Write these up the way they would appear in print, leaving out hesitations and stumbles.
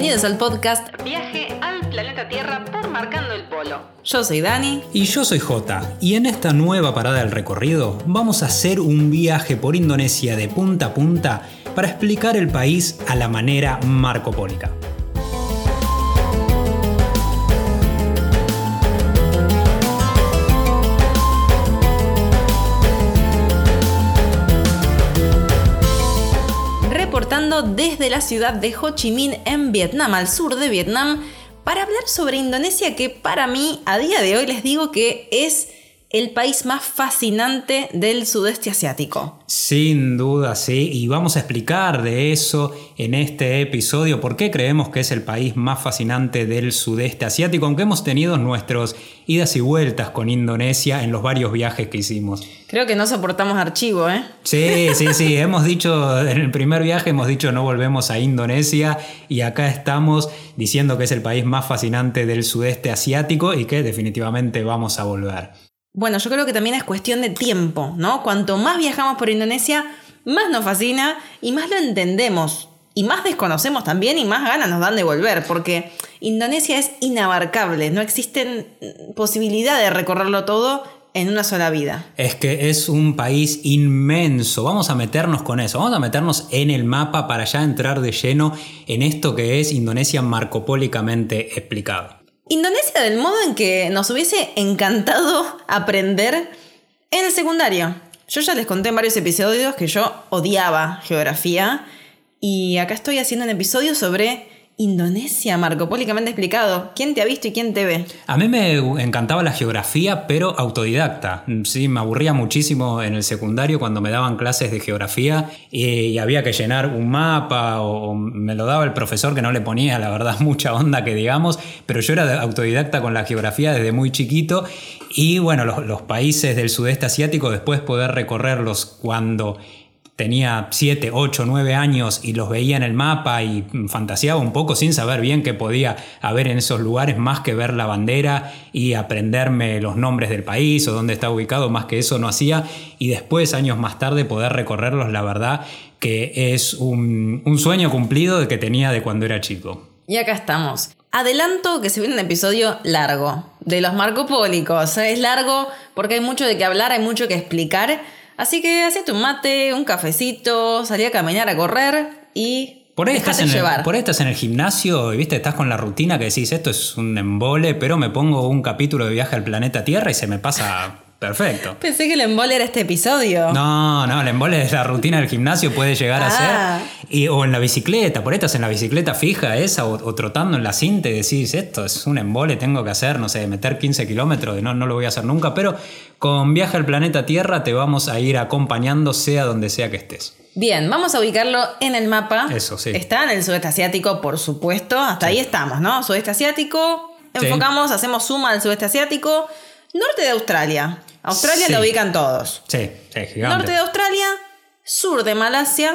Bienvenidos al podcast Viaje al Planeta Tierra por Marcando el Polo. Yo soy Dani. Y yo soy Jota. Y en esta nueva parada del recorrido vamos a hacer un viaje por Indonesia de punta a punta para explicar el país a la manera marcopólica. Reportando desde la ciudad de Ho Chi Minh en Vietnam, al sur de Vietnam, para hablar sobre Indonesia, que para mí, a día de hoy, les digo que es el país más fascinante del sudeste asiático. Sin duda, sí, y vamos a explicar de eso en este episodio, por qué creemos que es el país más fascinante del sudeste asiático, aunque hemos tenido nuestras idas y vueltas con Indonesia en los varios viajes que hicimos. Creo que no soportamos archivo, ¿eh? Sí, hemos dicho, en el primer viaje hemos dicho no volvemos a Indonesia y acá estamos diciendo que es el país más fascinante del sudeste asiático y que definitivamente vamos a volver. Bueno, yo creo que también es cuestión de tiempo, ¿no? Cuanto más viajamos por Indonesia, más nos fascina y más lo entendemos. Y más desconocemos también y más ganas nos dan de volver, porque Indonesia es inabarcable, no existen posibilidad de recorrerlo todo en una sola vida. Es que es un país inmenso, vamos a meternos con eso, vamos a meternos en el mapa para ya entrar de lleno en esto que es Indonesia marcopólicamente explicado. Indonesia del modo en que nos hubiese encantado aprender en el secundario. Yo ya les conté en varios episodios que yo odiaba geografía y acá estoy haciendo un episodio sobre Indonesia marcopólicamente explicado. ¿Quién te ha visto y quién te ve? A mí me encantaba la geografía, pero autodidacta. Sí, me aburría muchísimo en el secundario cuando me daban clases de geografía y había que llenar un mapa o me lo daba el profesor que no le ponía, la verdad, mucha onda que digamos, pero yo era autodidacta con la geografía desde muy chiquito y bueno, los países del sudeste asiático después poder recorrerlos cuando tenía 7, 8, 9 años y los veía en el mapa y fantaseaba un poco sin saber bien qué podía haber en esos lugares más que ver la bandera y aprenderme los nombres del país o dónde estaba ubicado, más que eso no hacía. Y después, años más tarde, poder recorrerlos, la verdad que es un sueño cumplido que tenía de cuando era chico. Y acá estamos. Adelanto que se viene un episodio largo de los marcopólicos. Es largo porque hay mucho de qué hablar, hay mucho que explicar. Así que hacete un mate, un cafecito, salí a caminar, a correr y por ahí dejate llevar. Por ahí estás en el gimnasio y viste, estás con la rutina que decís esto es un embole, pero me pongo un capítulo de Viaje al Planeta Tierra y se me pasa perfecto. Pensé que el embole era este episodio. No, el embole es la rutina del gimnasio, puede llegar a ser. O en la bicicleta, por ahí estás en la bicicleta fija esa o trotando en la cinta y decís esto es un embole, tengo que hacer, no sé, meter 15 kilómetros, no lo voy a hacer nunca, pero con Viaje al Planeta Tierra te vamos a ir acompañando sea donde sea que estés. Bien, vamos a ubicarlo en el mapa. Eso, sí. Está en el sudeste asiático, por supuesto. Hasta ahí estamos, ¿no? Sudeste asiático, enfocamos, hacemos suma al sudeste asiático. Norte de Australia. Australia lo ubican todos. Sí, gigante. Norte de Australia, sur de Malasia.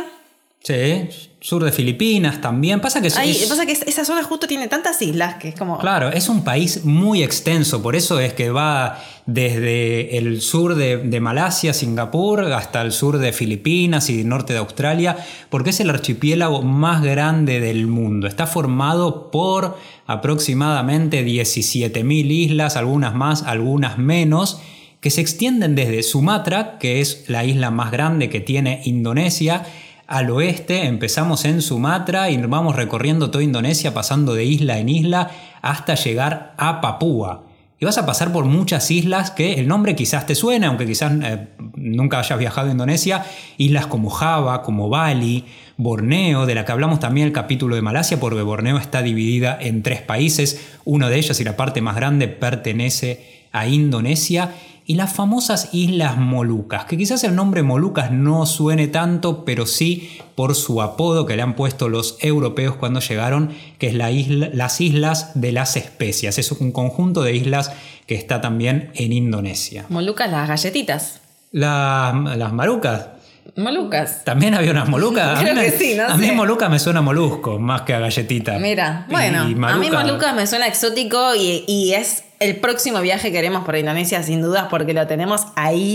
Sí, sur de Filipinas también. Pasa que esa zona justo tiene tantas islas que es como... Claro, es un país muy extenso, por eso es que va desde el sur de Malasia, Singapur, hasta el sur de Filipinas y norte de Australia, porque es el archipiélago más grande del mundo. Está formado por aproximadamente 17.000 islas, algunas más, algunas menos, que se extienden desde Sumatra, que es la isla más grande que tiene Indonesia, al oeste. Empezamos en Sumatra y vamos recorriendo toda Indonesia, pasando de isla en isla hasta llegar a Papúa. Y vas a pasar por muchas islas que el nombre quizás te suene, aunque quizás nunca hayas viajado a Indonesia. Islas como Java, como Bali, Borneo, de la que hablamos también en el capítulo de Malasia, porque Borneo está dividida en 3 países. Uno de ellos y la parte más grande pertenece a Indonesia. Y las famosas Islas Molucas, que quizás el nombre Molucas no suene tanto, pero sí por su apodo que le han puesto los europeos cuando llegaron, que es las Islas de las Especias. Es un conjunto de islas que está también en Indonesia. Molucas, las galletitas. Las marucas. Molucas. ¿También había unas molucas? Creo que sí, no sé. A mí moluca me suena molusco, más que a galletita. Mira, bueno, a mí molucas me suena exótico y es el próximo viaje que haremos por Indonesia, sin dudas, porque lo tenemos ahí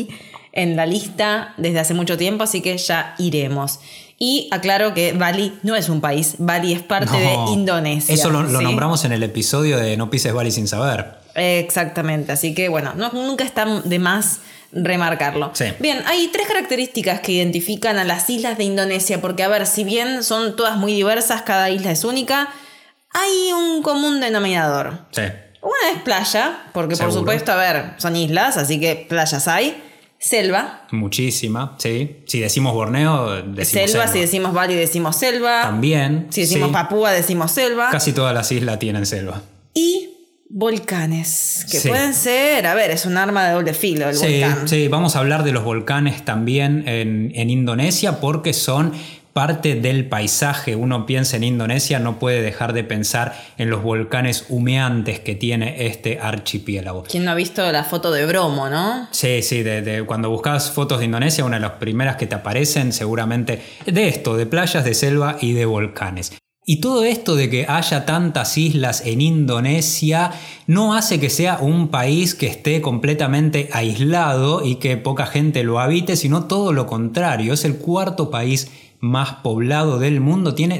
en la lista desde hace mucho tiempo, así que ya iremos. Y aclaro que Bali no es un país, Bali es parte de Indonesia. Eso lo ¿sí? nombramos en el episodio de No pises Bali sin saber. Exactamente, así que bueno, nunca está de más remarcarlo. Sí. Bien, hay 3 características que identifican a las islas de Indonesia, porque a ver, si bien son todas muy diversas, cada isla es única, hay un común denominador. Sí. Una es playa, porque Seguro. por supuesto, a ver, son islas, así que playas hay. Selva. Muchísima, sí. Si decimos Borneo, decimos selva. Si decimos Bali, decimos selva. También. Si decimos sí. Papúa, decimos selva. Casi todas las islas tienen selva. Y volcanes, que Sí. pueden ser, a ver, es un arma de doble filo el volcán. Sí, vamos a hablar de los volcanes también en Indonesia porque son parte del paisaje. Uno piensa en Indonesia, no puede dejar de pensar en los volcanes humeantes que tiene este archipiélago. ¿Quién no ha visto la foto de Bromo, no? Sí, cuando buscas fotos de Indonesia, una de las primeras que te aparecen seguramente de esto, de playas, de selva y de volcanes. Y todo esto de que haya tantas islas en Indonesia no hace que sea un país que esté completamente aislado y que poca gente lo habite, sino todo lo contrario. Es el 4º país más poblado del mundo, tiene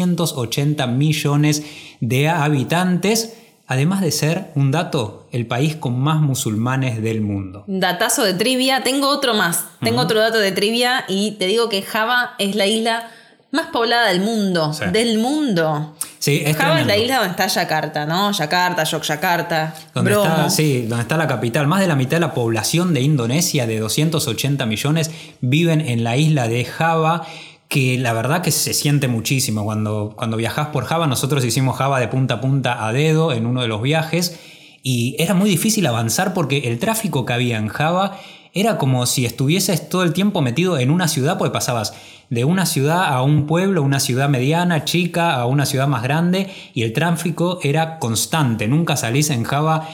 280 millones de habitantes, además de ser, un dato, el país con más musulmanes del mundo. Datazo de trivia, tengo otro más, otro dato de trivia y te digo que Java es la isla más poblada del mundo, Sí. del mundo. Sí, es Java es tremendo. la isla donde está Yakarta, ¿no? Yakarta, Yogyakarta, Donde Bromo. donde está la capital. Más de la mitad de la población de Indonesia, de 280 millones, viven en la isla de Java, que la verdad que se siente muchísimo. Cuando viajás por Java, nosotros hicimos Java de punta a punta a dedo en uno de los viajes, y era muy difícil avanzar porque el tráfico que había en Java era como si estuvieses todo el tiempo metido en una ciudad, porque pasabas de una ciudad a un pueblo, una ciudad mediana, chica, a una ciudad más grande, y el tráfico era constante. Nunca salís en Java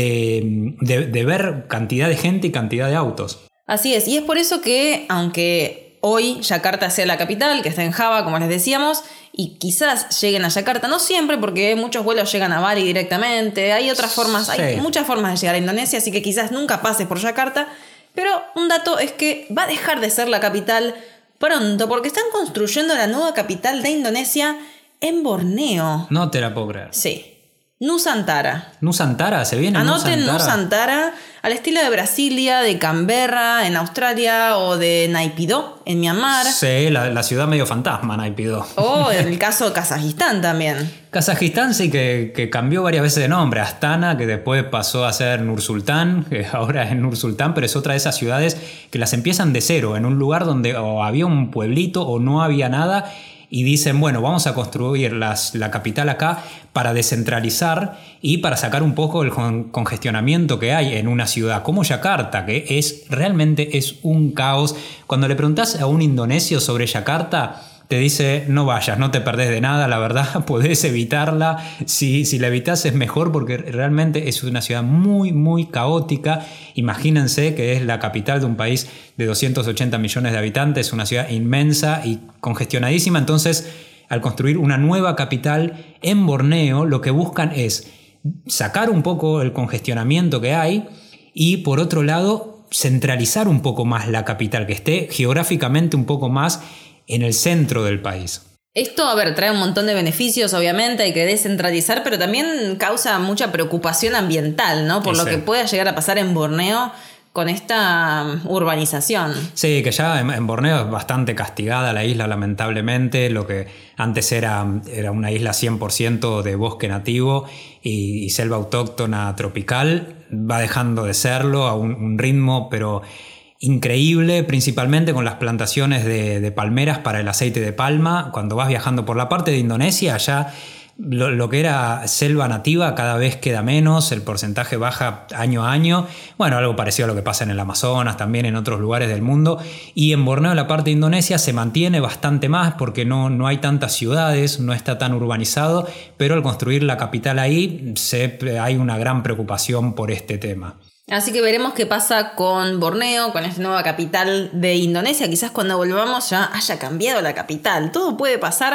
de ver cantidad de gente y cantidad de autos. Así es, y es por eso que, aunque hoy Yakarta sea la capital, que está en Java, como les decíamos, y quizás lleguen a Yakarta, no siempre, porque muchos vuelos llegan a Bali directamente, hay otras formas, Sí. hay muchas formas de llegar a Indonesia, así que quizás nunca pases por Yakarta, pero un dato es que va a dejar de ser la capital pronto, porque están construyendo la nueva capital de Indonesia en Borneo. No te la puedo creer. Sí, Nusantara. Nusantara, ¿se viene Anoten Nusantara? Nusantara, al estilo de Brasilia, de Canberra en Australia o de Naypyidaw en Myanmar. Sí, la ciudad medio fantasma, Naypyidaw. O en el caso de Kazajistán también. Kazajistán sí que cambió varias veces de nombre. Astana, que después pasó a ser Nur-Sultán, que ahora es Nur-Sultán, pero es otra de esas ciudades que las empiezan de cero, en un lugar donde o había un pueblito o no había nada, y dicen, bueno, vamos a construir la capital acá para descentralizar y para sacar un poco el congestionamiento que hay en una ciudad como Yakarta, que realmente es un caos. Cuando le preguntás a un indonesio sobre Yakarta, te dice, no vayas, no te perdés de nada, la verdad, podés evitarla. Si la evitás es mejor, porque realmente es una ciudad muy, muy caótica. Imagínense que es la capital de un país de 280 millones de habitantes, una ciudad inmensa y congestionadísima. Entonces, al construir una nueva capital en Borneo, lo que buscan es sacar un poco el congestionamiento que hay y, por otro lado, centralizar un poco más la capital, que esté geográficamente un poco más en el centro del país. Esto, a ver, trae un montón de beneficios, obviamente, hay que descentralizar, pero también causa mucha preocupación ambiental, ¿no? Por lo que pueda llegar a pasar en Borneo con esta urbanización. Sí, que ya en Borneo es bastante castigada la isla, lamentablemente. Lo que antes era una isla 100% de bosque nativo y selva autóctona tropical, va dejando de serlo a un ritmo, pero increíble, principalmente con las plantaciones de palmeras para el aceite de palma. Cuando vas viajando por la parte de Indonesia, ya lo que era selva nativa cada vez queda menos, el porcentaje baja año a año. Bueno, algo parecido a lo que pasa en el Amazonas, también en otros lugares del mundo. Y en Borneo, la parte de Indonesia, se mantiene bastante más porque no hay tantas ciudades, no está tan urbanizado, pero al construir la capital ahí hay una gran preocupación por este tema. Así que veremos qué pasa con Borneo, con esta nueva capital de Indonesia. Quizás cuando volvamos ya haya cambiado la capital. Todo puede pasar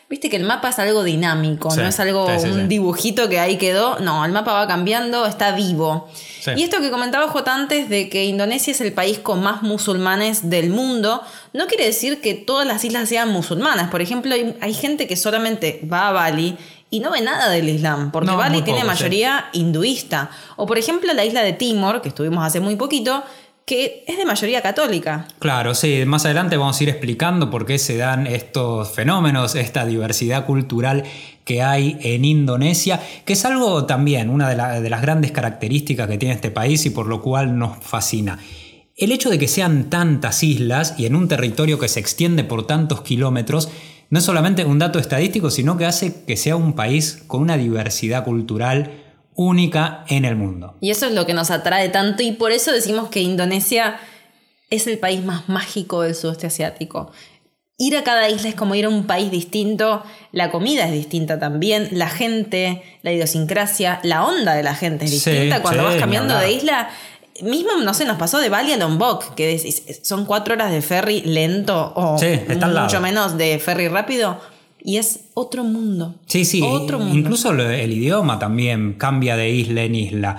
Viste que el mapa es algo dinámico, Sí, no es algo, sí. un dibujito que ahí quedó. No, el mapa va cambiando, está vivo. Sí. Y esto que comentaba Jota antes de que Indonesia es el país con más musulmanes del mundo, no quiere decir que todas las islas sean musulmanas. Por ejemplo, hay gente que solamente va a Bali y no ve nada del Islam, porque No, Bali muy tiene poco, mayoría hinduista. O por ejemplo la isla de Timor, que estuvimos hace muy poquito, que es de mayoría católica. Claro, sí, más adelante vamos a ir explicando por qué se dan estos fenómenos, esta diversidad cultural que hay en Indonesia, que es algo también, una de las grandes características que tiene este país y por lo cual nos fascina. El hecho de que sean tantas islas y en un territorio que se extiende por tantos kilómetros, no es solamente un dato estadístico, sino que hace que sea un país con una diversidad cultural única en el mundo. Y eso es lo que nos atrae tanto y por eso decimos que Indonesia es el país más mágico del sudeste asiático. Ir a cada isla es como ir a un país distinto, la comida es distinta también, la gente, la idiosincrasia, la onda de la gente es distinta. Cuando vas cambiando de isla, mismo, no sé, nos pasó de Bali a Lombok, que son 4 horas de ferry lento o mucho menos de ferry rápido. Y es otro mundo. Sí, otro mundo. Incluso el idioma también cambia de isla en isla.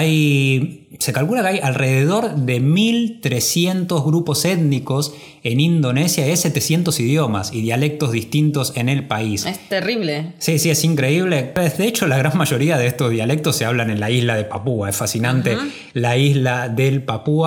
Se calcula que hay alrededor de 1.300 grupos étnicos en Indonesia y hay 700 idiomas y dialectos distintos en el país. Es terrible. Sí, es increíble. De hecho, la gran mayoría de estos dialectos se hablan en la isla de Papúa. Es fascinante la isla de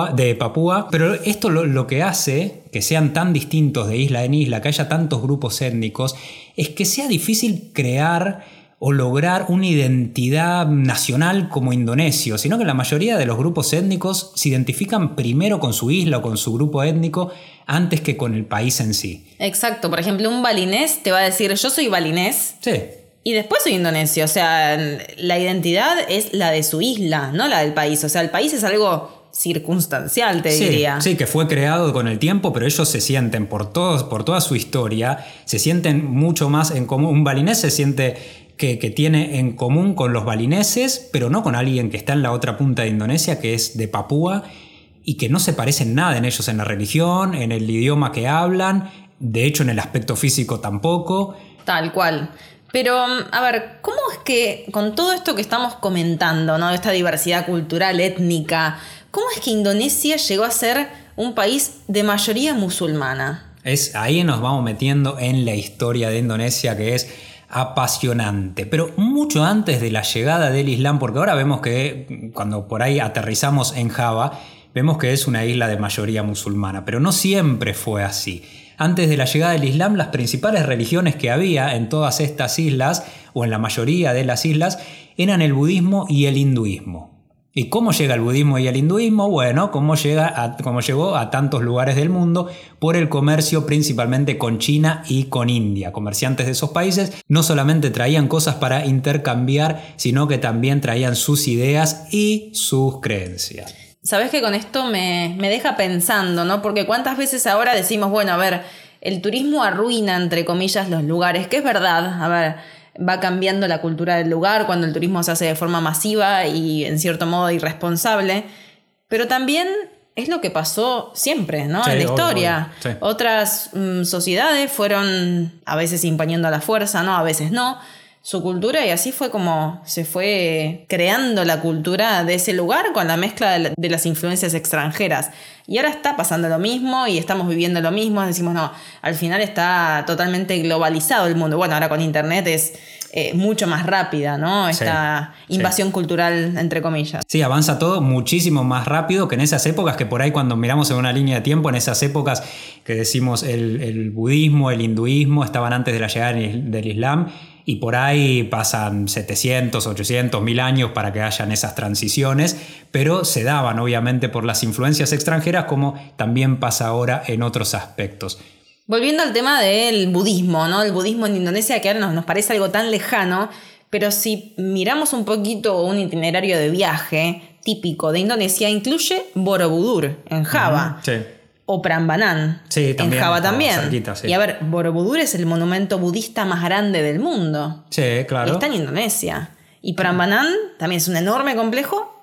Papúa. Pero esto lo que hace que sean tan distintos de isla en isla, que haya tantos grupos étnicos, es que sea difícil crear o lograr una identidad nacional como indonesio, sino que la mayoría de los grupos étnicos se identifican primero con su isla o con su grupo étnico antes que con el país en sí. Exacto. Por ejemplo, un balinés te va a decir, yo soy balinés. Sí. Y después soy indonesio. O sea, la identidad es la de su isla, no la del país. O sea, el país es algo circunstancial, te diría. Sí, que fue creado con el tiempo, pero ellos se sienten por toda su historia, se sienten mucho más en común. Un balinés se siente que tiene en común con los balineses, pero no con alguien que está en la otra punta de Indonesia, que es de Papúa, y que no se parecen nada en ellos, en la religión, en el idioma que hablan, de hecho en el aspecto físico tampoco. Tal cual. Pero, a ver, ¿cómo es que con todo esto que estamos comentando, ¿no? Esta diversidad cultural, étnica, ¿cómo es que Indonesia llegó a ser un país de mayoría musulmana? Ahí nos vamos metiendo en la historia de Indonesia, que es apasionante, pero mucho antes de la llegada del Islam, porque ahora vemos que cuando por ahí aterrizamos en Java, vemos que es una isla de mayoría musulmana, pero no siempre fue así. Antes de la llegada del Islam, las principales religiones que había en todas estas islas, o en la mayoría de las islas, eran el budismo y el hinduismo. ¿Y cómo llega el budismo y el hinduismo? Bueno, como llegó a tantos lugares del mundo por el comercio principalmente con China y con India. Comerciantes de esos países no solamente traían cosas para intercambiar, sino que también traían sus ideas y sus creencias. Sabes que con esto me deja pensando, ¿no? Porque cuántas veces ahora decimos, bueno, a ver, el turismo arruina, entre comillas, los lugares, que es verdad, a ver, va cambiando la cultura del lugar cuando el turismo se hace de forma masiva y en cierto modo irresponsable, pero también es lo que pasó siempre, ¿no? Sí, en la historia. Sí. Otras sociedades fueron a veces imponiendo a la fuerza, ¿no? A veces no, su cultura, y así fue como se fue creando la cultura de ese lugar con la mezcla de las influencias extranjeras. Y ahora está pasando lo mismo y estamos viviendo lo mismo. Decimos, no, al final está totalmente globalizado el mundo. Bueno, ahora con internet es mucho más rápida, ¿no? Esta invasión cultural, entre comillas. Sí, avanza todo muchísimo más rápido que en esas épocas, que por ahí cuando miramos en una línea de tiempo, en esas épocas que decimos el budismo, el hinduismo estaban antes de la llegada del Islam, y por ahí pasan 700, 800, 1000 años para que hayan esas transiciones, pero se daban obviamente por las influencias extranjeras, como también pasa ahora en otros aspectos. Volviendo al tema del budismo, ¿no? El budismo en Indonesia, que ahora nos parece algo tan lejano, pero si miramos un poquito un itinerario de viaje típico de Indonesia, incluye Borobudur en Java. Sí. O Prambanan en Java también. Cerquita, sí. Y a ver, Borobudur es el monumento budista más grande del mundo. Sí, claro. Y está en Indonesia. Y Prambanan también es un enorme complejo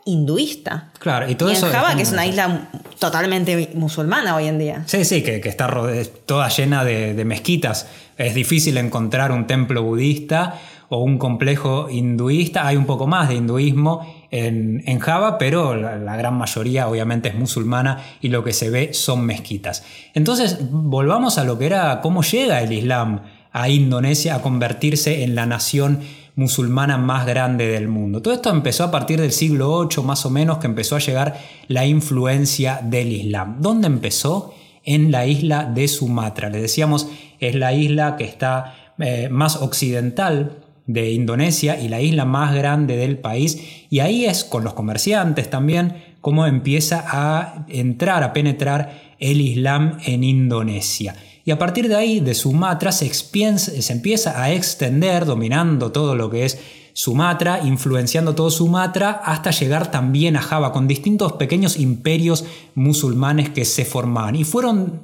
hinduista. Claro, y todo en eso. Java, que es una isla totalmente musulmana hoy en día. Sí, que está toda llena de mezquitas. Es difícil encontrar un templo budista o un complejo hinduista. Hay un poco más de hinduismo en Java, pero la gran mayoría obviamente es musulmana y lo que se ve son mezquitas. Entonces, volvamos a lo que era cómo llega el Islam a Indonesia a convertirse en la nación musulmana más grande del mundo. Todo esto empezó a partir del siglo VIII más o menos, que empezó a llegar la influencia del Islam. ¿Dónde empezó? En la isla de Sumatra. Les decíamos, es la isla que está más occidental de Indonesia y la isla más grande del país, y ahí es con los comerciantes también cómo empieza a entrar, a penetrar el Islam en Indonesia. Y a partir de ahí, de Sumatra, se empieza a extender, dominando todo lo que es Sumatra, influenciando todo Sumatra, hasta llegar también a Java, con distintos pequeños imperios musulmanes que se formaban. Y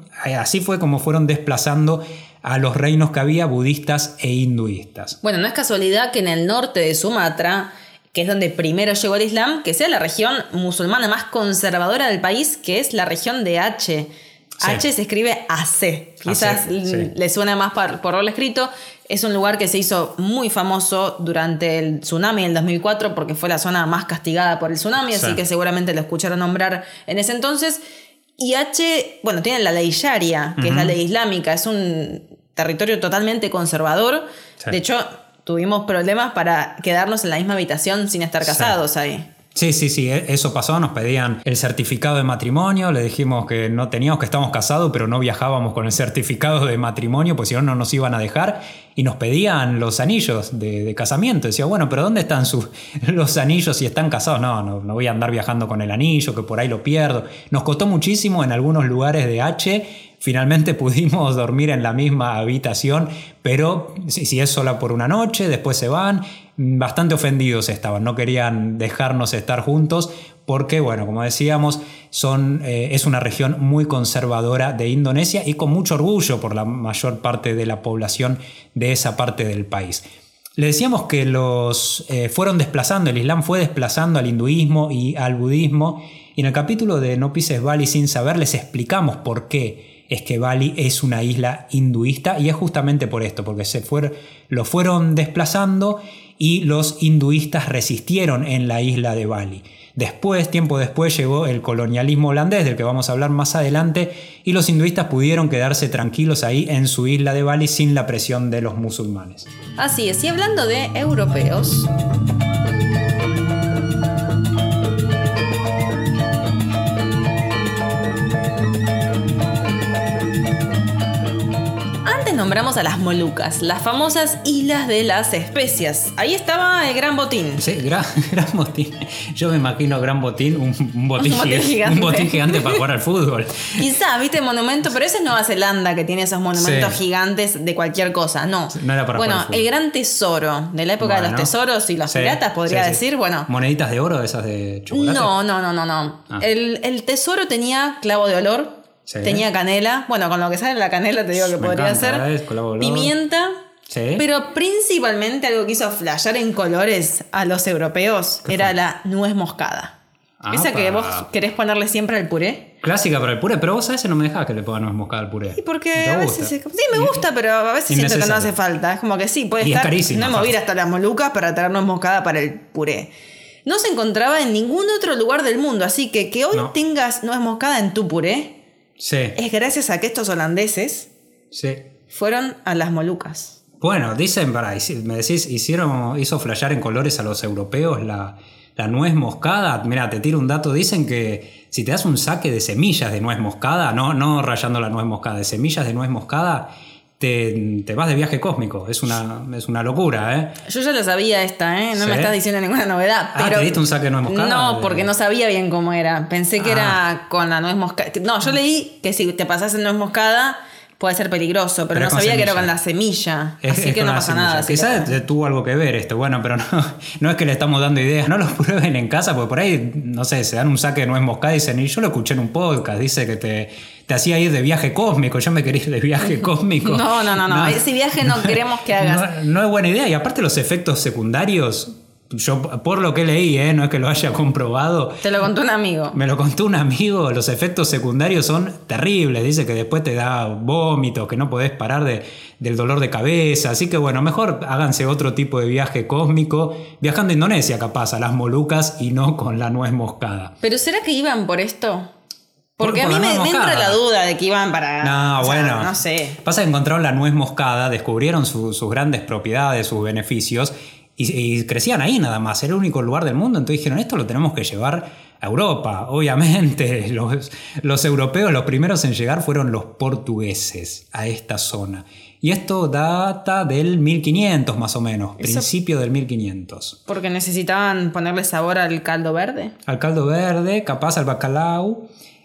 así fue como fueron desplazando a los reinos que había, budistas e hinduistas. Bueno, no es casualidad que en el norte de Sumatra, que es donde primero llegó el Islam, que sea la región musulmana más conservadora del país, que es la región de Aceh. Sí. Aceh se escribe AC. Quizás le suena más por el escrito. Es un lugar que se hizo muy famoso durante el tsunami del 2004 porque fue la zona más castigada por el tsunami, así que seguramente lo escucharon nombrar en ese entonces. Y Aceh, bueno, tiene la ley Sharia, que es la ley islámica. Es un territorio totalmente conservador. Sí. De hecho, tuvimos problemas para quedarnos en la misma habitación sin estar casados ahí. Sí, eso pasó, nos pedían el certificado de matrimonio, le dijimos que no teníamos, que estábamos casados, pero no viajábamos con el certificado de matrimonio, pues si no, no nos iban a dejar, y nos pedían los anillos de casamiento. Decía, bueno, pero ¿dónde están los anillos si están casados? No voy a andar viajando con el anillo, que por ahí lo pierdo. Nos costó muchísimo en algunos lugares de Aceh. Finalmente pudimos dormir en la misma habitación, pero si es sola por una noche, después se van. Bastante ofendidos estaban, no querían dejarnos estar juntos porque, bueno, como decíamos, es una región muy conservadora de Indonesia y con mucho orgullo por la mayor parte de la población de esa parte del país. Le decíamos que fueron desplazando, el Islam fue desplazando al hinduismo y al budismo, y en el capítulo de No pises Bali sin saber les explicamos por qué es que Bali es una isla hinduista, y es justamente por esto, porque lo fueron desplazando y los hinduistas resistieron en la isla de Bali. Tiempo después, llegó el colonialismo holandés, del que vamos a hablar más adelante, y los hinduistas pudieron quedarse tranquilos ahí en su isla de Bali sin la presión de los musulmanes. Así es, y hablando de europeos... nombramos a las Molucas, las famosas islas de las especias. Ahí estaba el Gran Botín. Sí, gran Botín. Yo me imagino Gran Botín, un botín gigante para jugar al fútbol. Quizá, viste, monumento, pero ese es Nueva Zelanda, que tiene esos monumentos gigantes de cualquier cosa. No era para jugar al fútbol. El Gran Tesoro, de la época de los tesoros y los piratas, podría decir. Bueno, ¿moneditas de oro, esas de chocolate? No. El tesoro tenía clavo de olor. Sí. Tenía canela, bueno, con lo que sale la canela te digo que podría ser pimienta, pero principalmente algo que hizo flashear en colores a los europeos era la nuez moscada. Esa que vos querés ponerle siempre al puré. Clásica para el puré, pero vos a veces no me dejás que le ponga nuez moscada al puré. Y porque a veces sí me gusta, pero a veces siento que no hace falta. Es como que sí, puede estar. No me voy a ir hasta las Molucas para traer nuez moscada para el puré. No se encontraba en ningún otro lugar del mundo, así que hoy tengas nuez moscada en tu puré. Sí. Es gracias a que estos holandeses fueron a las Molucas. Bueno, dicen, me decís, hizo flashear en colores a los europeos la nuez moscada. Mira, te tiro un dato. Dicen que si te das un saque de semillas de nuez moscada, no rayando la nuez moscada, de semillas de nuez moscada, te vas de viaje cósmico. Es una locura, ¿eh? Yo ya lo sabía No me estás diciendo ninguna novedad. Pero ¿te diste un saque de nuez moscada? No, porque no sabía bien cómo era. Pensé que era con la nuez moscada. No, yo leí que si te pasas en nuez moscada puede ser peligroso, pero no sabía que era con la semilla. Así que no pasa nada. Quizás tuvo algo que ver esto. Bueno, pero no es que le estamos dando ideas. No los prueben en casa, porque por ahí, no sé, se dan un saque de nuez moscada y dicen, y yo lo escuché en un podcast, dice que te hacía ir de viaje cósmico. Yo me quería ir de viaje cósmico. No. Ese viaje no queremos que hagas. No es buena idea. Y aparte los efectos secundarios yo por lo que leí, no es que lo haya comprobado. Te lo contó un amigo. Me lo contó un amigo, los efectos secundarios son terribles, dice que después te da vómitos, que no podés parar del dolor de cabeza, así que bueno, mejor háganse otro tipo de viaje cósmico, viajando a Indonesia capaz, a las Molucas y no con la nuez moscada. ¿Pero será que iban por esto? Porque Por a mí la nuez me entra moscada. la duda de que iban para... No, bueno. No sé. Pasa que encontraron la nuez moscada, descubrieron sus grandes propiedades, sus beneficios, y crecían ahí nada más. Era el único lugar del mundo. Entonces dijeron, esto lo tenemos que llevar a Europa. Obviamente, los europeos, los primeros en llegar fueron los portugueses a esta zona. Y esto data del 1500 más o menos, principio del 1500. Porque necesitaban ponerle sabor al caldo verde. Al caldo verde, capaz al bacalao.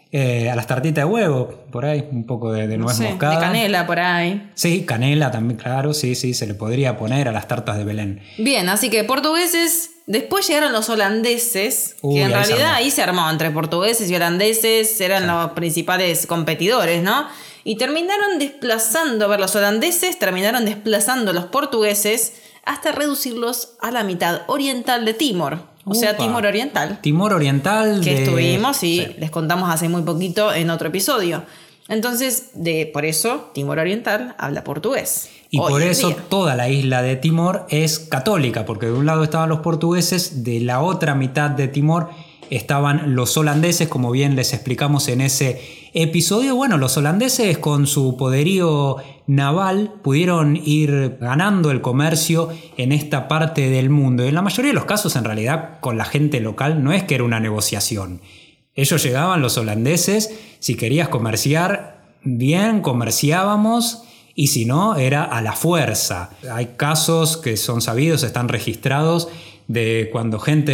A las tartitas de huevo, por ahí, un poco de nuez moscada. De canela por ahí. Sí, canela también, claro, sí, se le podría poner a las tartas de Belén. Bien, así que portugueses, después llegaron los holandeses, que en realidad ahí se armó entre portugueses y holandeses, eran los principales competidores, ¿no? Y terminaron desplazando, los holandeses terminaron desplazando a los portugueses hasta reducirlos a la mitad oriental de Timor. O sea, Timor Oriental. Timor Oriental. Que estuvimos y les contamos hace muy poquito en otro episodio. Entonces, por eso, Timor Oriental habla portugués. Y por eso toda la isla de Timor es católica, porque de un lado estaban los portugueses, de la otra mitad de Timor estaban los holandeses, como bien les explicamos en ese episodio. Bueno, los holandeses con su poderío naval pudieron ir ganando el comercio en esta parte del mundo. Y en la mayoría de los casos, en realidad, con la gente local no es que era una negociación. Ellos llegaban, los holandeses, si querías comerciar, bien, comerciábamos, y si no, era a la fuerza. Hay casos que son sabidos, están registrados, de cuando gente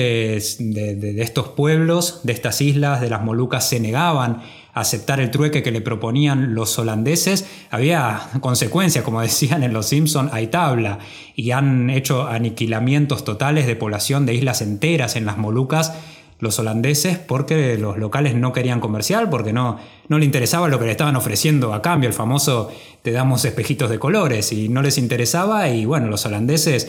de estos pueblos, de estas islas, de las Molucas, se negaban a aceptar el trueque que le proponían los holandeses, había consecuencias, como decían en Los Simpson, hay tabla, y han hecho aniquilamientos totales de población de islas enteras en las Molucas, los holandeses, porque los locales no querían comerciar, porque no le interesaba lo que le estaban ofreciendo a cambio, el famoso te damos espejitos de colores, y no les interesaba, y bueno, los holandeses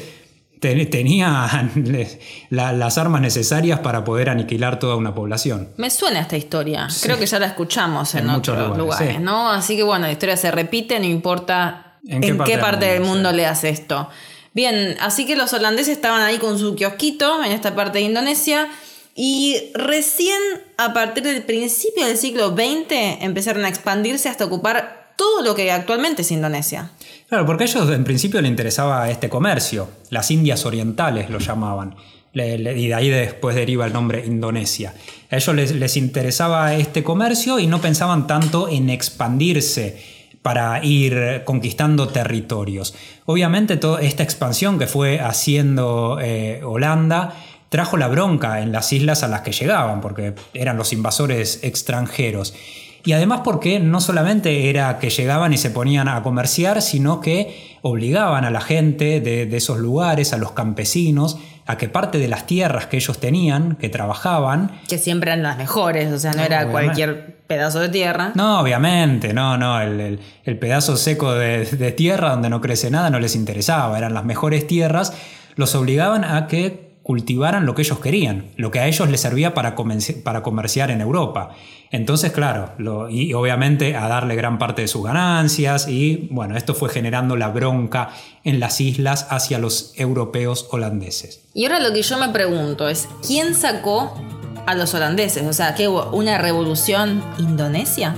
tenían las armas necesarias para poder aniquilar toda una población. Me suena esta historia. Sí. Creo que ya la escuchamos en muchos otros lugares, sí. ¿no? Así que bueno, la historia se repite, no importa en qué parte del mundo leas esto. Bien, así que los holandeses estaban ahí con su kiosquito en esta parte de Indonesia y recién a partir del principio del siglo XX empezaron a expandirse hasta ocupar todo lo que actualmente es Indonesia. Claro, porque a ellos en principio les interesaba este comercio, las Indias Orientales lo llamaban, y de ahí después deriva el nombre Indonesia. A ellos les interesaba este comercio y no pensaban tanto en expandirse para ir conquistando territorios. Obviamente toda esta expansión que fue haciendo Holanda trajo la bronca en las islas a las que llegaban, porque eran los invasores extranjeros. Y además porque no solamente era que llegaban y se ponían a comerciar, sino que obligaban a la gente de esos lugares, a los campesinos, a que parte de las tierras que ellos tenían, que trabajaban... Que siempre eran las mejores, o sea, no era cualquier pedazo de tierra. No, obviamente, no. El pedazo seco de tierra donde no crece nada no les interesaba, eran las mejores tierras, los obligaban a que cultivaran lo que ellos querían, lo que a ellos les servía para comerciar en Europa. Entonces, claro, y obviamente a darle gran parte de sus ganancias y bueno, esto fue generando la bronca en las islas hacia los europeos holandeses. Y ahora lo que yo me pregunto es, ¿quién sacó a los holandeses? O sea, ¿qué hubo? ¿Una revolución indonesia?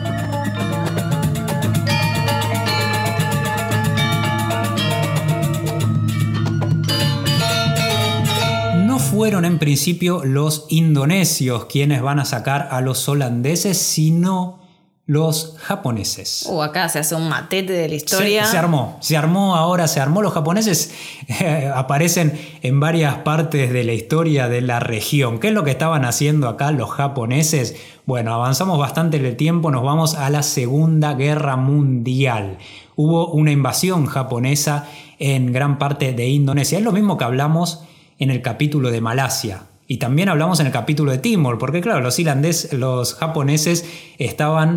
Fueron en principio los indonesios quienes van a sacar a los holandeses, sino los japoneses. Acá se hace un matete de la historia. Se armó. Los japoneses aparecen en varias partes de la historia de la región. ¿Qué es lo que estaban haciendo acá los japoneses? Bueno, avanzamos bastante en el tiempo, nos vamos a la Segunda Guerra Mundial. Hubo una invasión japonesa en gran parte de Indonesia. Es lo mismo que hablamos en el capítulo de Malasia y también hablamos en el capítulo de Timor, porque claro, los japoneses estaban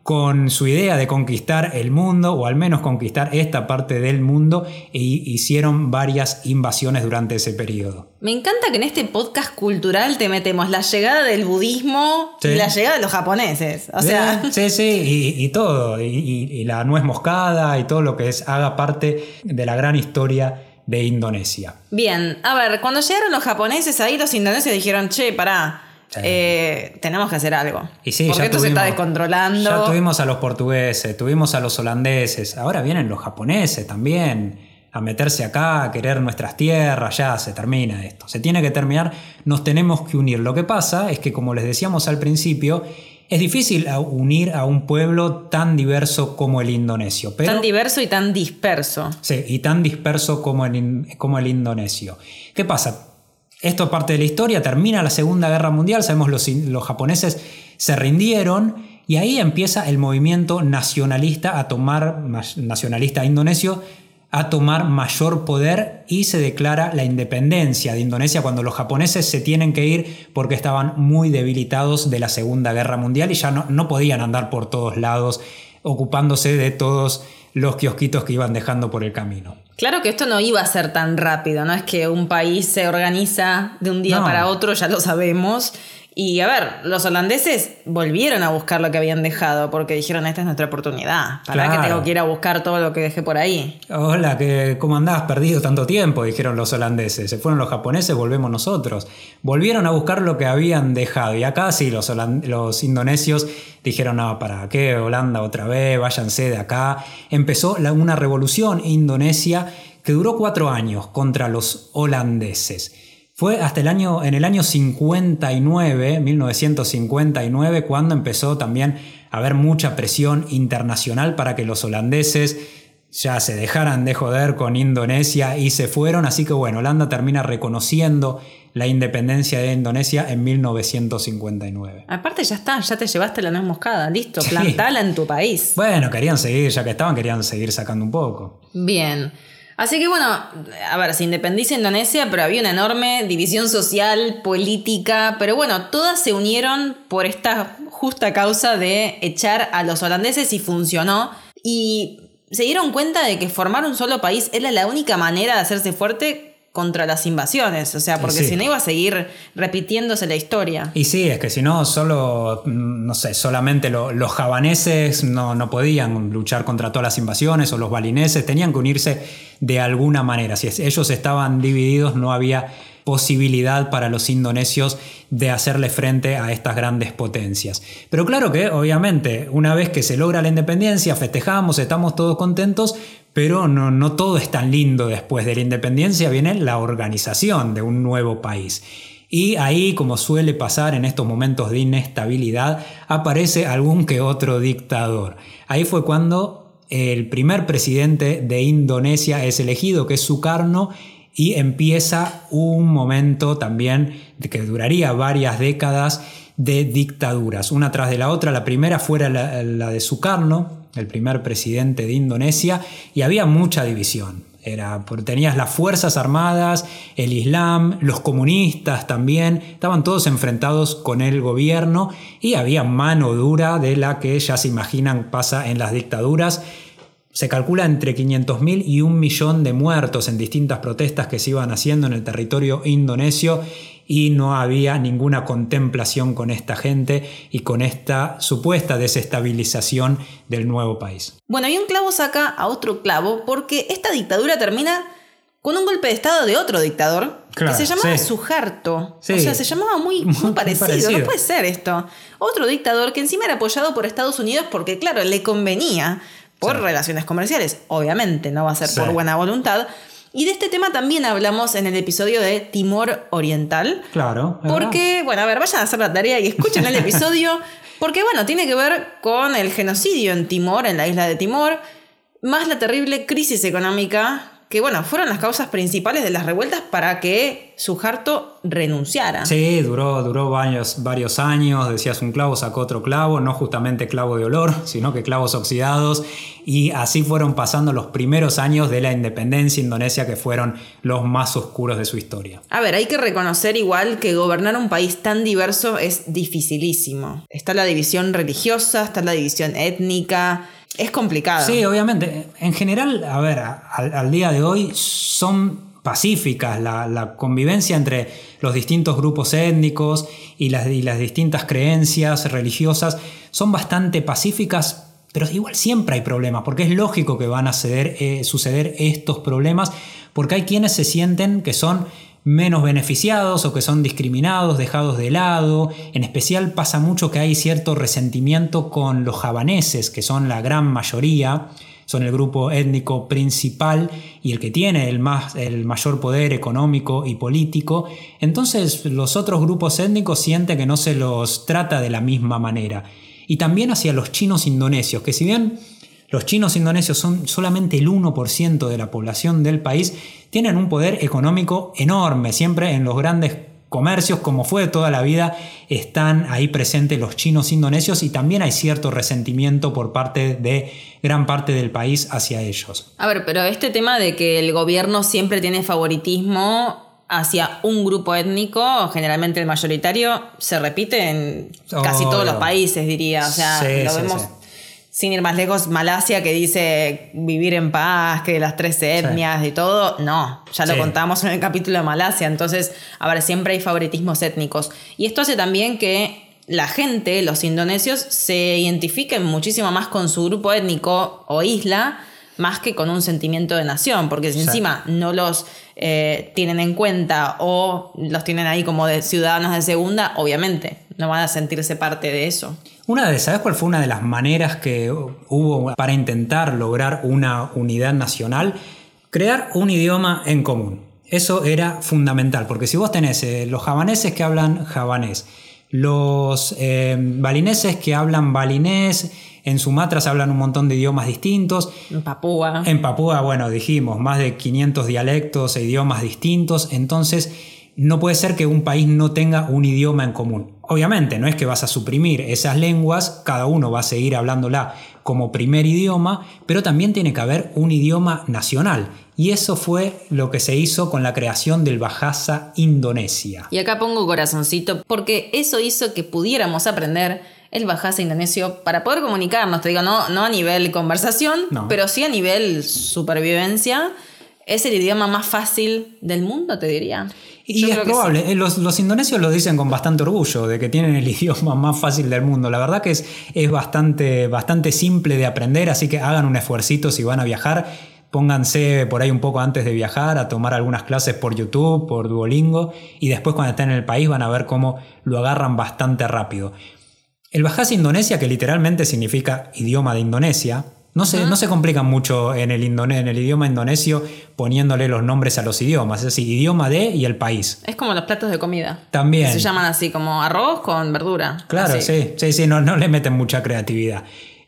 con su idea de conquistar el mundo, o al menos conquistar esta parte del mundo, e hicieron varias invasiones durante ese periodo. Me encanta que en este podcast cultural te metemos la llegada del budismo y la llegada de los japoneses. O sea... Sí, y todo, y la nuez moscada y todo lo que haga parte de la gran historia de Indonesia. Bien, a ver, cuando llegaron los japoneses ahí, los indonesios dijeron, che, pará, tenemos que hacer algo. Y sí, porque esto se está descontrolando. Ya tuvimos a los portugueses, tuvimos a los holandeses, ahora vienen los japoneses también a meterse acá, a querer nuestras tierras. Ya se termina esto, se tiene que terminar, nos tenemos que unir. Lo que pasa es que, como les decíamos al principio, es difícil unir a un pueblo tan diverso como el indonesio. Tan diverso y tan disperso. Sí, y tan disperso como el indonesio. ¿Qué pasa? Esto es parte de la historia, termina la Segunda Guerra Mundial, sabemos los japoneses se rindieron y ahí empieza el movimiento nacionalista indonesio a tomar mayor poder y se declara la independencia de Indonesia cuando los japoneses se tienen que ir porque estaban muy debilitados de la Segunda Guerra Mundial y ya no podían andar por todos lados ocupándose de todos los kiosquitos que iban dejando por el camino. Claro que esto no iba a ser tan rápido, no es que un país se organiza de un día para otro, ya lo sabemos. Y a ver, los holandeses volvieron a buscar lo que habían dejado porque dijeron, esta es nuestra oportunidad. ¿Para qué tengo que ir a buscar todo lo que dejé por ahí? Hola, ¿cómo andás perdido tanto tiempo? Dijeron los holandeses. Se fueron los japoneses, volvemos nosotros. Volvieron a buscar lo que habían dejado. Y acá sí, los indonesios dijeron, no, ¿para qué Holanda otra vez? Váyanse de acá. Empezó una revolución indonesia que duró 4 años contra los holandeses. Fue hasta en el año 1959, cuando empezó también a haber mucha presión internacional para que los holandeses ya se dejaran de joder con Indonesia y se fueron. Así que bueno, Holanda termina reconociendo la independencia de Indonesia en 1959. Aparte ya está, ya te llevaste la nuez moscada, listo, plantala en tu país. Bueno, querían seguir sacando un poco. Bien. Así que bueno, a ver, se independiza Indonesia, pero había una enorme división social, política, pero bueno, todas se unieron por esta justa causa de echar a los holandeses y funcionó. Y se dieron cuenta de que formar un solo país era la única manera de hacerse fuerte contra las invasiones, o sea, porque si no iba a seguir repitiéndose la historia. Y sí, es que si no, solamente los javaneses no podían luchar contra todas las invasiones, o los balineses, tenían que unirse de alguna manera. Si ellos estaban divididos, no había posibilidad para los indonesios de hacerle frente a estas grandes potencias. Pero claro que, obviamente, una vez que se logra la independencia, festejamos, estamos todos contentos, pero no todo es tan lindo. Después de la independencia viene la organización de un nuevo país. Y ahí, como suele pasar en estos momentos de inestabilidad, aparece algún que otro dictador. Ahí fue cuando el primer presidente de Indonesia es elegido, que es Sukarno, y empieza un momento también que duraría varias décadas de dictaduras, una tras de la otra. La primera fue la de Sukarno, el primer presidente de Indonesia, y había mucha división. Tenías las fuerzas armadas, el Islam, los comunistas también, estaban todos enfrentados con el gobierno y había mano dura de la que ya se imaginan pasa en las dictaduras. Se calcula entre 500.000 y 1 millón de muertos en distintas protestas que se iban haciendo en el territorio indonesio y no había ninguna contemplación con esta gente y con esta supuesta desestabilización del nuevo país. Bueno, y un clavo saca a otro clavo porque esta dictadura termina con un golpe de estado de otro dictador que se llamaba Suharto. Sí. O sea, se llamaba muy parecido. No puede ser esto. Otro dictador que encima era apoyado por Estados Unidos porque, claro, le convenía por relaciones comerciales. Obviamente, no va a ser por buena voluntad. Y de este tema también hablamos en el episodio de Timor Oriental. Claro. Porque, bueno, a ver, vayan a hacer la tarea y escuchen el episodio. Porque, bueno, tiene que ver con el genocidio en Timor, en la isla de Timor, más la terrible crisis económica que bueno, fueron las causas principales de las revueltas para que Suharto renunciara. Sí, duró varios años, decías un clavo sacó otro clavo, no justamente clavo de olor, sino que clavos oxidados, y así fueron pasando los primeros años de la independencia indonesia, que fueron los más oscuros de su historia. A ver, hay que reconocer igual que gobernar un país tan diverso es dificilísimo. Está la división religiosa, está la división étnica. Es complicado. Sí, obviamente. En general, a ver, al día de hoy son pacíficas la convivencia entre los distintos grupos étnicos y las distintas creencias religiosas. Son bastante pacíficas, pero igual siempre hay problemas, porque es lógico que van a suceder estos problemas, porque hay quienes se sienten que son menos beneficiados o que son discriminados, dejados de lado. En especial pasa mucho que hay cierto resentimiento con los javaneses, que son la gran mayoría, son el grupo étnico principal y el que tiene el mayor poder económico y político. Entonces los otros grupos étnicos sienten que no se los trata de la misma manera. Y también hacia los chinos indonesios, que si bien los chinos indonesios son solamente el 1% de la población del país, tienen un poder económico enorme. Siempre en los grandes comercios, como fue toda la vida, están ahí presentes los chinos indonesios, y también hay cierto resentimiento por parte de gran parte del país hacia ellos. A ver, pero este tema de que el gobierno siempre tiene favoritismo hacia un grupo étnico, generalmente el mayoritario, se repite en casi todos los países, diría. O sea, lo vemos. Sí. Sin ir más lejos, Malasia, que dice vivir en paz, que las 13 etnias y todo, no, ya lo contamos en el capítulo de Malasia. Entonces, a ver, siempre hay favoritismos étnicos. Y esto hace también que la gente, los indonesios, se identifiquen muchísimo más con su grupo étnico o isla, más que con un sentimiento de nación, porque si encima no los tienen en cuenta o los tienen ahí como de ciudadanos de segunda, obviamente no van a sentirse parte de eso. ¿Sabes cuál fue una de las maneras que hubo para intentar lograr una unidad nacional? Crear un idioma en común. Eso era fundamental, porque si vos tenés los javaneses que hablan javanés, los balineses que hablan balinés, en Sumatra se hablan un montón de idiomas distintos. En Papúa. En Papúa, bueno, dijimos, más de 500 dialectos e idiomas distintos. Entonces, no puede ser que un país no tenga un idioma en común. Obviamente, no es que vas a suprimir esas lenguas, cada uno va a seguir hablándola como primer idioma, pero también tiene que haber un idioma nacional. Y eso fue lo que se hizo con la creación del Bahasa Indonesia. Y acá pongo corazoncito, porque eso hizo que pudiéramos aprender el Bahasa indonesio para poder comunicarnos. Te digo, no a nivel conversación, pero sí a nivel supervivencia. Es el idioma más fácil del mundo, te diría. Y es probable. Sí. Los indonesios lo dicen con bastante orgullo, de que tienen el idioma más fácil del mundo. La verdad que es bastante simple de aprender, así que hagan un esfuercito si van a viajar. Pónganse por ahí un poco antes de viajar a tomar algunas clases por YouTube, por Duolingo, y después cuando estén en el país van a ver cómo lo agarran bastante rápido. El Bahasa Indonesia, que literalmente significa idioma de Indonesia, no se complican mucho en el idioma indonesio poniéndole los nombres a los idiomas. Es decir, idioma de y el país. Es como los platos de comida. También. Se llaman así, como arroz con verdura. Claro, así. Sí, no le meten mucha creatividad.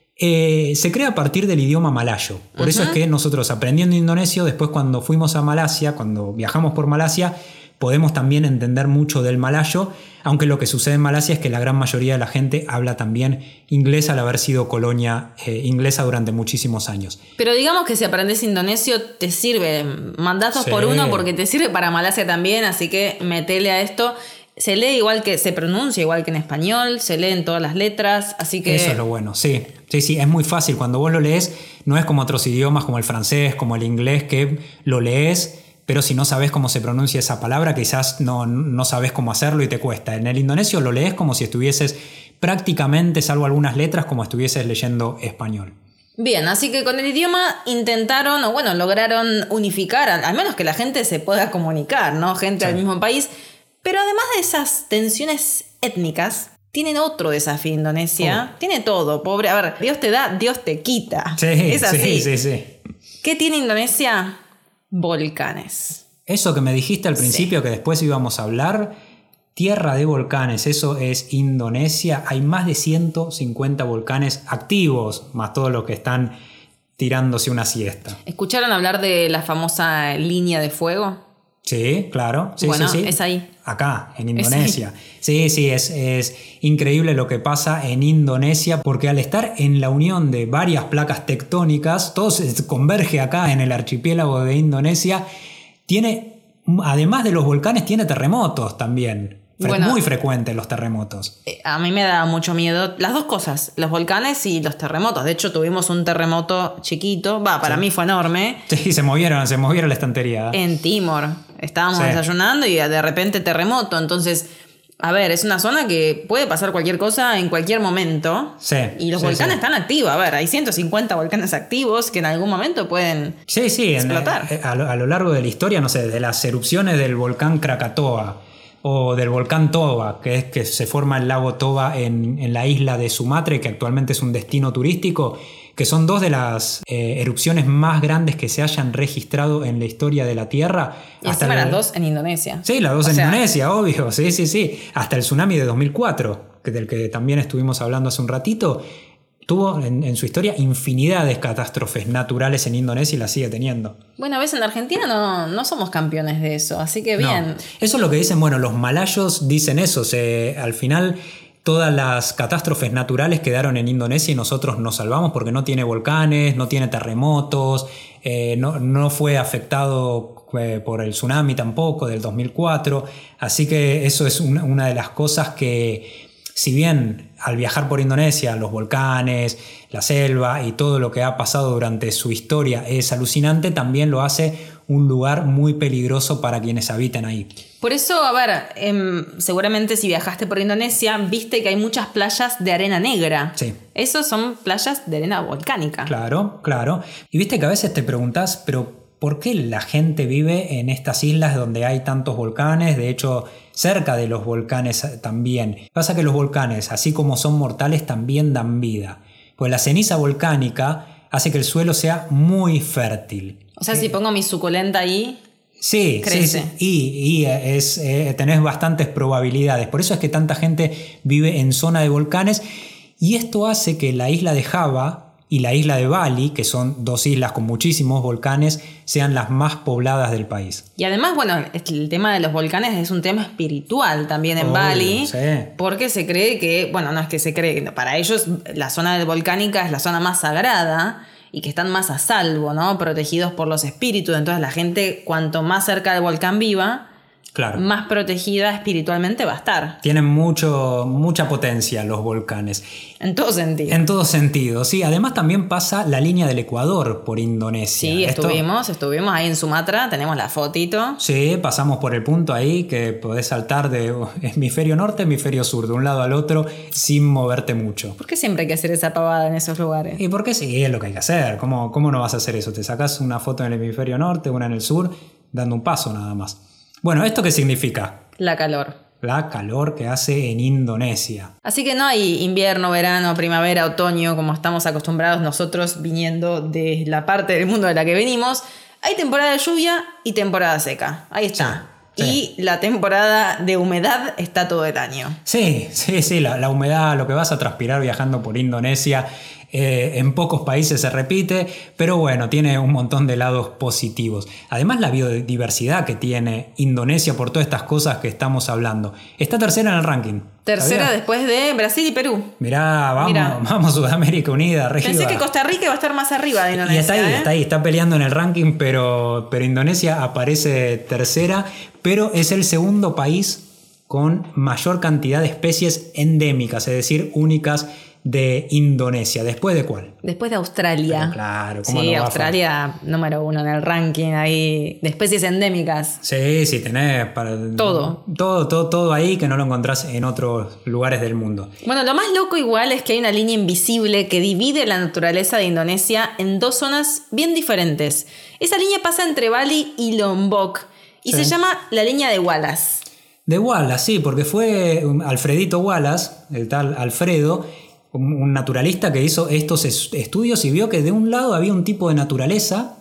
Se crea a partir del idioma malayo. Por eso es que nosotros, aprendiendo indonesio, después cuando fuimos a Malasia, cuando viajamos por Malasia, podemos también entender mucho del malayo, aunque lo que sucede en Malasia es que la gran mayoría de la gente habla también inglés al haber sido colonia inglesa durante muchísimos años. Pero digamos que si aprendes indonesio te sirve, mandás 2 por 1 porque te sirve para Malasia también, así que metele a esto. Se lee igual que, se pronuncia igual que en español, se leen todas las letras, así que... Eso es lo bueno, sí, es muy fácil. Cuando vos lo lees, no es como otros idiomas, como el francés, como el inglés, que lo lees, pero si no sabes cómo se pronuncia esa palabra, quizás no sabes cómo hacerlo y te cuesta. En el indonesio lo lees como si estuvieses prácticamente, salvo algunas letras, como estuvieses leyendo español. Bien, así que con el idioma intentaron, o bueno, lograron unificar, al menos que la gente se pueda comunicar, ¿no? Gente del mismo país. Pero además de esas tensiones étnicas, tienen otro desafío Indonesia. Tiene todo, pobre. A ver, Dios te da, Dios te quita. Es así. Sí. ¿Qué tiene Indonesia? Volcanes. Eso que me dijiste al principio, que después íbamos a hablar, tierra de volcanes, eso es Indonesia. Hay más de 150 volcanes activos, más todos los que están tirándose una siesta. ¿Escucharon hablar de la famosa línea de fuego? Sí, claro. Sí, bueno, sí. es ahí. Acá, en Indonesia. Sí, es increíble lo que pasa en Indonesia, porque al estar en la unión de varias placas tectónicas, todo se converge acá en el archipiélago de Indonesia. Además de los volcanes, tiene terremotos también. Bueno, muy frecuentes los terremotos. A mí me da mucho miedo las dos cosas, los volcanes y los terremotos. De hecho, tuvimos un terremoto chiquito, para mí fue enorme. Sí, se movieron la estantería. En Timor. Estábamos desayunando y de repente terremoto. Entonces, a ver, es una zona que puede pasar cualquier cosa en cualquier momento. Sí. Y los volcanes están activos. A ver, hay 150 volcanes activos que en algún momento pueden explotar. A lo largo de la historia, no sé, desde las erupciones del volcán Krakatoa o del volcán Toba, que se forma el lago Toba en la isla de Sumatra, que actualmente es un destino turístico, que son dos de las erupciones más grandes que se hayan registrado en la historia de la Tierra. Y encima las dos en Indonesia. Sí, las dos en Indonesia, obvio, sí. Hasta el tsunami de 2004, del que también estuvimos hablando hace un ratito, tuvo en su historia infinidad de catástrofes naturales en Indonesia y las sigue teniendo. Bueno, a veces en Argentina no somos campeones de eso, así que bien. No. Eso es lo que dicen, los malayos dicen eso, al final todas las catástrofes naturales quedaron en Indonesia y nosotros nos salvamos porque no tiene volcanes, no tiene terremotos, no fue afectado por el tsunami tampoco del 2004, así que eso es una de las cosas que, si bien al viajar por Indonesia, los volcanes, la selva y todo lo que ha pasado durante su historia es alucinante, también lo hace un lugar muy peligroso para quienes habitan ahí. Por eso, a ver, seguramente si viajaste por Indonesia, viste que hay muchas playas de arena negra. Sí. Esos son playas de arena volcánica. Claro. Y viste que a veces te preguntás, pero ¿por qué la gente vive en estas islas donde hay tantos volcanes? De hecho, cerca de los volcanes también. Pasa que los volcanes, así como son mortales, también dan vida. Pues la ceniza volcánica hace que el suelo sea muy fértil. O sea, si pongo mi suculenta ahí, sí, crece. Sí. Y tenés bastantes probabilidades. Por eso es que tanta gente vive en zona de volcanes. Y esto hace que la isla de Java y la isla de Bali, que son dos islas con muchísimos volcanes, sean las más pobladas del país. Y además, el tema de los volcanes es un tema espiritual también en Bali, sí. Porque se cree que, no es que se cree, para ellos la zona volcánica es la zona más sagrada y que están más a salvo, ¿no? Protegidos por los espíritus. Entonces la gente, cuanto más cerca del volcán viva, claro, más protegida espiritualmente va a estar. Tienen mucha potencia los volcanes. En todo sentido. En todo sentido, sí. Además también pasa la línea del Ecuador por Indonesia. Sí, estuvimos ahí en Sumatra, tenemos la fotito. Sí, pasamos por el punto ahí que podés saltar de hemisferio norte a hemisferio sur, de un lado al otro, sin moverte mucho. ¿Por qué siempre hay que hacer esa pavada en esos lugares? Y porque sí, es lo que hay que hacer. ¿Cómo no vas a hacer eso? Te sacás una foto en el hemisferio norte, una en el sur, dando un paso nada más. Bueno, ¿esto qué significa? La calor. La calor que hace en Indonesia. Así que no hay invierno, verano, primavera, otoño, como estamos acostumbrados nosotros viniendo de la parte del mundo de la que venimos. Hay temporada de lluvia y temporada seca. Ahí está. Sí. Y la temporada de humedad está todo el año. Sí, la humedad, lo que vas a transpirar viajando por Indonesia, en pocos países se repite, pero bueno, tiene un montón de lados positivos. Además, la biodiversidad que tiene Indonesia por todas estas cosas que estamos hablando. Está tercera en el ranking. Tercera ¿sabías? Después de Brasil y Perú. Mirá, vamos Sudamérica Unida. Pensé que Costa Rica va a estar más arriba de Indonesia. Y está ahí, está peleando en el ranking, pero Indonesia aparece tercera, pero es el segundo país con mayor cantidad de especies endémicas, es decir, únicas de Indonesia. ¿Después de cuál? Después de Australia. Pero claro, ¿cómo sí, no va Australia número 1 en el ranking ahí de especies endémicas. Sí, tenés para todo ahí que no lo encontrás en otros lugares del mundo. Bueno, lo más loco igual es que hay una línea invisible que divide la naturaleza de Indonesia en dos zonas bien diferentes. Esa línea pasa entre Bali y Lombok y se llama la línea de Wallace. De Wallace, sí, porque fue Alfredito Wallace, el tal Alfredo, un naturalista que hizo estos estudios y vio que de un lado había un tipo de naturaleza,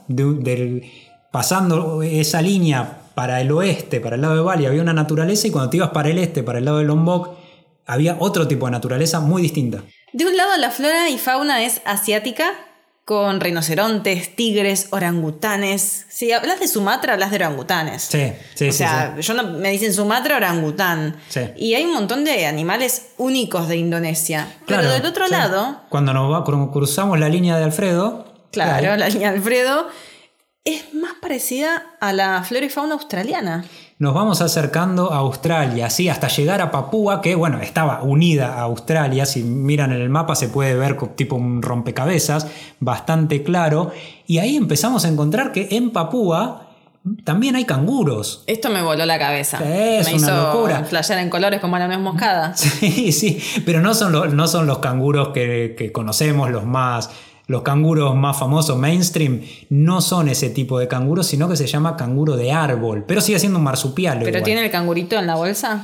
pasando esa línea para el oeste, para el lado de Bali, había una naturaleza, y cuando te ibas para el este, para el lado de Lombok, había otro tipo de naturaleza muy distinta. De un lado la flora y fauna es asiática, con rinocerontes, tigres, orangutanes. Si hablas de Sumatra, hablas de orangutanes. Sí. O sea, me dicen Sumatra, orangután. Sí. Y hay un montón de animales únicos de Indonesia. Claro, pero del otro lado... Cuando cruzamos la línea de Alfredo... Claro, la línea de Alfredo es más parecida a la flora y fauna australiana. Nos vamos acercando a Australia, ¿sí? Hasta llegar a Papúa, que bueno, estaba unida a Australia. Si miran en el mapa se puede ver tipo un rompecabezas bastante claro. Y ahí empezamos a encontrar que en Papúa también hay canguros. Esto me voló la cabeza. Es me una hizo locura. flashear en colores como la nuez moscada. Sí, pero no son los canguros que conocemos, los canguros más famosos, mainstream, no son ese tipo de canguros, sino que se llama canguro de árbol. Pero sigue siendo un marsupial. ¿Pero igual. tiene el cangurito en la bolsa?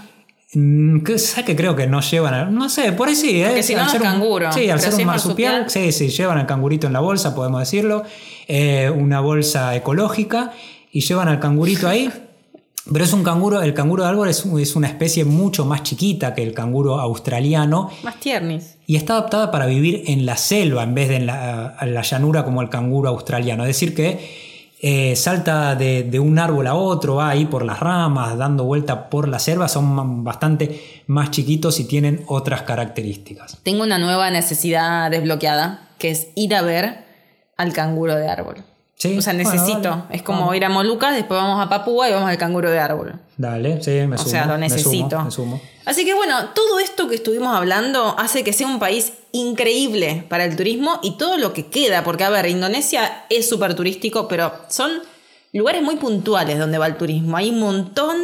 ¿Sabes que creo que no llevan? No sé, por ahí sí. Porque si no, no es canguro. Sí, al pero ser si un es marsupial, sí, llevan al cangurito en la bolsa, podemos decirlo. Una bolsa ecológica y llevan al cangurito ahí. Pero es un canguro, el canguro de árbol es una especie mucho más chiquita que el canguro australiano. Más tiernis. Y está adaptada para vivir en la selva en vez de en la llanura como el canguro australiano. Es decir que salta de un árbol a otro, va ahí por las ramas, dando vuelta por la selva. Son bastante más chiquitos y tienen otras características. Tengo una nueva necesidad desbloqueada, que es ir a ver al canguro de árbol. Sí, o sea, necesito. Bueno, dale. Es como ir a Molucas, después vamos a Papúa y vamos al canguro de árbol. Dale, sí, me sumo. O sea, lo necesito. Me sumo. Así que bueno, todo esto que estuvimos hablando hace que sea un país increíble para el turismo y todo lo que queda. Porque, a ver, Indonesia es súper turístico, pero son lugares muy puntuales donde va el turismo. Hay un montón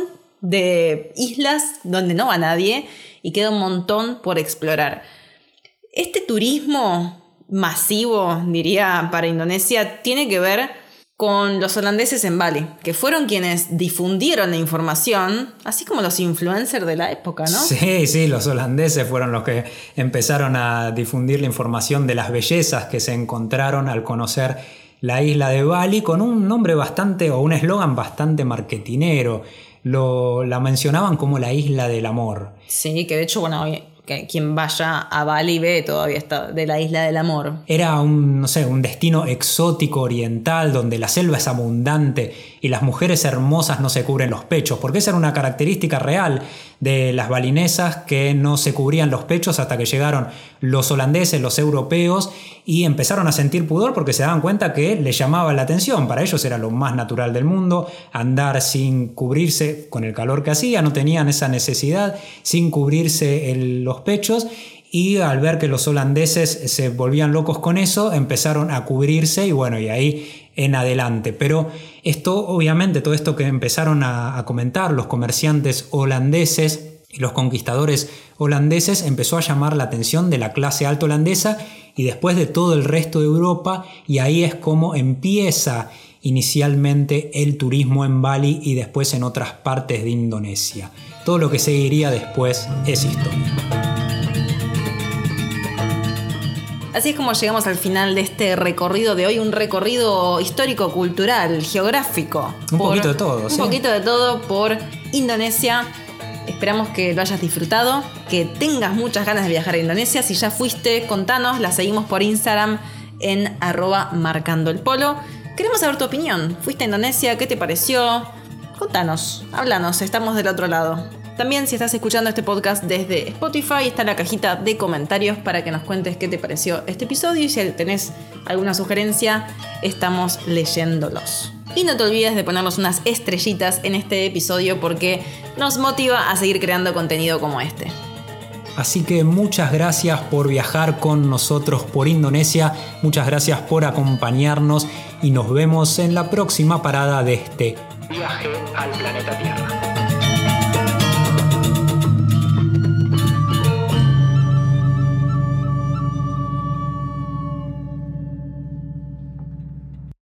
de islas donde no va nadie y queda un montón por explorar. Este turismo masivo, diría, para Indonesia, tiene que ver con los holandeses en Bali, que fueron quienes difundieron la información, así como los influencers de la época, ¿no? Sí, los holandeses fueron los que empezaron a difundir la información de las bellezas que se encontraron al conocer la isla de Bali, con un nombre o un eslogan bastante marketinero. La mencionaban como la isla del amor. Sí, que de hecho, bueno, que quien vaya a Bali ve todavía está de la isla del amor. Era un destino exótico oriental donde la selva es abundante y las mujeres hermosas no se cubren los pechos, porque esa era una característica real de las balinesas, que no se cubrían los pechos hasta que llegaron los holandeses, los europeos, y empezaron a sentir pudor porque se daban cuenta que les llamaba la atención. Para ellos era lo más natural del mundo, andar sin cubrirse con el calor que hacía, no tenían esa necesidad, sin cubrirse los pechos. Y al ver que los holandeses se volvían locos con eso, empezaron a cubrirse y bueno, y ahí en adelante. Pero esto, obviamente, todo esto que empezaron a comentar los comerciantes holandeses y los conquistadores holandeses, empezó a llamar la atención de la clase alta holandesa y después de todo el resto de Europa, y ahí es como empieza inicialmente el turismo en Bali y después en otras partes de Indonesia. Todo lo que seguiría después es historia. Así es como llegamos al final de este recorrido de hoy, un recorrido histórico, cultural, geográfico. Un poquito de todo, sí. Un poquito de todo por Indonesia. Esperamos que lo hayas disfrutado, que tengas muchas ganas de viajar a Indonesia. Si ya fuiste, contanos, la seguimos por Instagram en @marcandoelpolo. Queremos saber tu opinión. ¿Fuiste a Indonesia? ¿Qué te pareció? Contanos, háblanos, estamos del otro lado. También, si estás escuchando este podcast desde Spotify, está la cajita de comentarios para que nos cuentes qué te pareció este episodio, y si tenés alguna sugerencia, estamos leyéndolos. Y no te olvides de ponernos unas estrellitas en este episodio porque nos motiva a seguir creando contenido como este. Así que muchas gracias por viajar con nosotros por Indonesia, muchas gracias por acompañarnos y nos vemos en la próxima parada de este viaje al planeta Tierra.